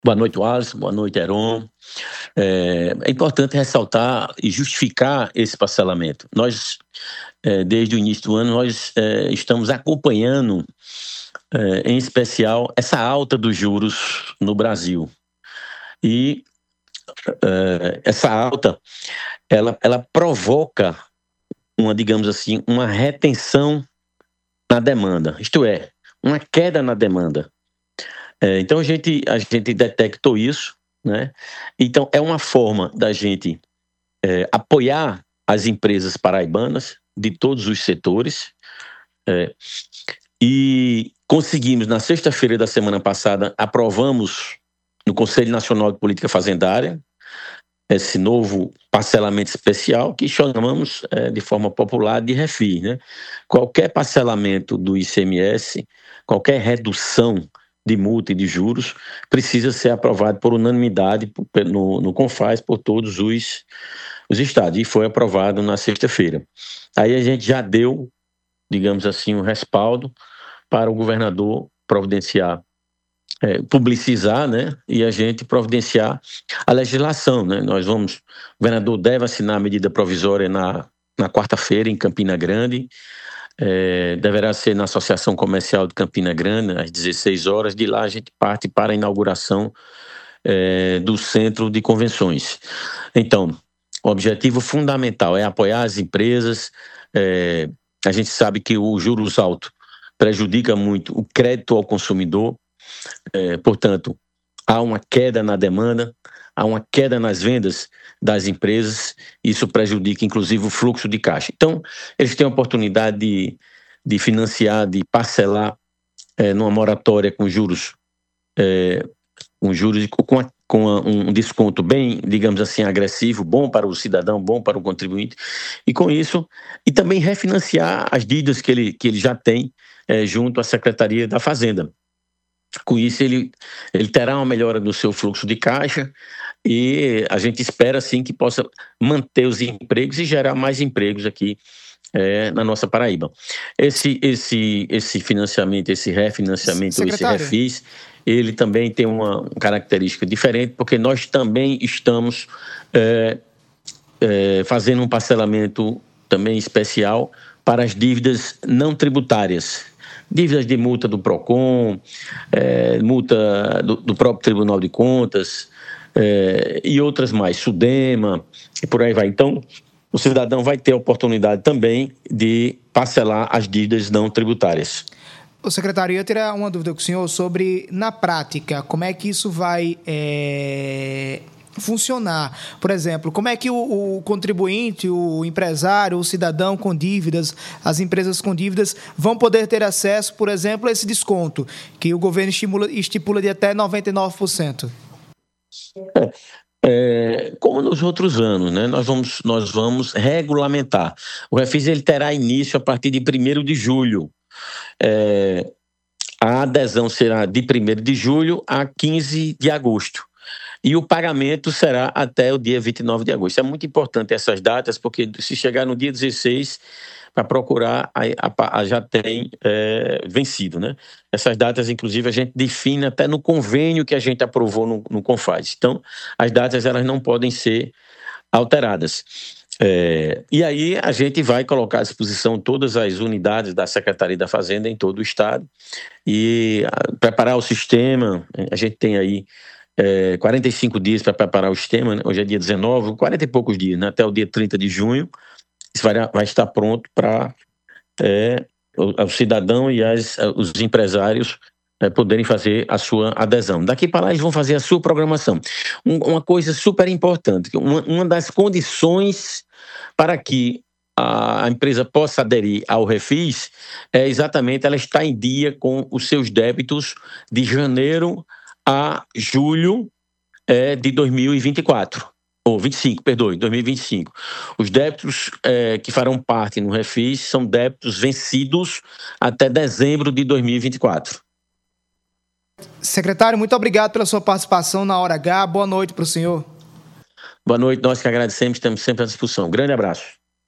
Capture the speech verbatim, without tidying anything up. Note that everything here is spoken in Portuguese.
Boa noite, Wallace. Boa noite, Heron. É, é importante ressaltar e justificar esse parcelamento. Nós, é, desde o início do ano, nós é, estamos acompanhando, é, em especial, essa alta dos juros no Brasil. E é, essa alta, ela, ela provoca uma, digamos assim, uma retenção na demanda, isto é, uma queda na demanda. É, então a gente, a gente detectou isso, né? Então é uma forma da gente é, apoiar as empresas paraibanas de todos os setores, é, e conseguimos, na sexta-feira da semana passada, aprovamos no Conselho Nacional de Política Fazendária esse novo parcelamento especial que chamamos é, de forma popular de refis, né? Qualquer parcelamento do I C M S, qualquer redução de multa e de juros precisa ser aprovado por unanimidade no, no CONFAS por todos os, os estados, e foi aprovado na sexta-feira. Aí a gente já deu, digamos assim, um respaldo para o governador providenciar, é, publicizar, né, e a gente providenciar a legislação, né? Nós vamos, o governador deve assinar a medida provisória na, na quarta-feira em Campina Grande. É, deverá ser na Associação Comercial de Campina Grande, às dezesseis horas. De lá a gente parte para a inauguração é, do Centro de Convenções. Então, o objetivo fundamental é apoiar as empresas. É, a gente sabe que o juros alto prejudica muito o crédito ao consumidor, é, portanto, há uma queda na demanda, há uma queda nas vendas das empresas, isso prejudica inclusive o fluxo de caixa. Então, eles têm a oportunidade de, de financiar, de parcelar é, numa moratória com juros, é, com juros com, a, com a, um desconto bem, digamos assim, agressivo, bom para o cidadão, bom para o contribuinte, e com isso, e também refinanciar as dívidas que ele, que ele já tem é, junto à Secretaria da Fazenda. Com isso, ele, ele terá uma melhora no seu fluxo de caixa e a gente espera, sim, que possa manter os empregos e gerar mais empregos aqui é, na nossa Paraíba. Esse, esse, esse financiamento, esse refinanciamento, Secretário. esse refis, ele também tem uma característica diferente, porque nós também estamos é, é, fazendo um parcelamento também especial para as dívidas não tributárias. Dívidas de multa do PROCON, é, multa do, do próprio Tribunal de Contas, é, e outras mais, SUDEMA, e por aí vai. Então, o cidadão vai ter a oportunidade também de parcelar as dívidas não tributárias. O secretário, eu ia tirar uma dúvida com o senhor sobre, na prática, como é que isso vai é, funcionar. Por exemplo, como é que o, o contribuinte, o empresário, o cidadão com dívidas, as empresas com dívidas vão poder ter acesso, por exemplo, a esse desconto que o governo estimula, estipula de até noventa e nove por cento? É, é, como nos outros anos, né, nós vamos, nós vamos regulamentar. O refis ele terá início a partir de primeiro de julho. É, a adesão será de primeiro de julho a quinze de agosto. E o pagamento será até o dia vinte e nove de agosto. É muito importante essas datas, porque se chegar no dia dezesseis, para procurar, a, a, a já tem é, vencido, né? Essas datas, inclusive, a gente define até no convênio que a gente aprovou no, no CONFAS. Então, as datas elas não podem ser alteradas. É, e aí a gente vai colocar à disposição todas as unidades da Secretaria da Fazenda em todo o estado e a, preparar o sistema. A gente tem aí É, quarenta e cinco dias para preparar o sistema, né? Hoje é dia dezenove, quarenta e poucos dias, né? Até o dia trinta de junho, isso vai, vai estar pronto para é, o, o cidadão e as, os empresários é, poderem fazer a sua adesão. Daqui para lá eles vão fazer a sua programação. Um, uma coisa super importante, uma, uma das condições para que a, a empresa possa aderir ao refis é exatamente ela estar em dia com os seus débitos de janeiro a julho é, de dois mil e vinte e quatro, ou vinte e cinco, perdoe, dois mil e vinte e cinco. Os débitos é, que farão parte no refis são débitos vencidos até dezembro de dois mil e vinte e quatro. Secretário, muito obrigado pela sua participação na Hora H. Boa noite para o senhor. Boa noite, nós que agradecemos, estamos sempre à disposição. Grande abraço.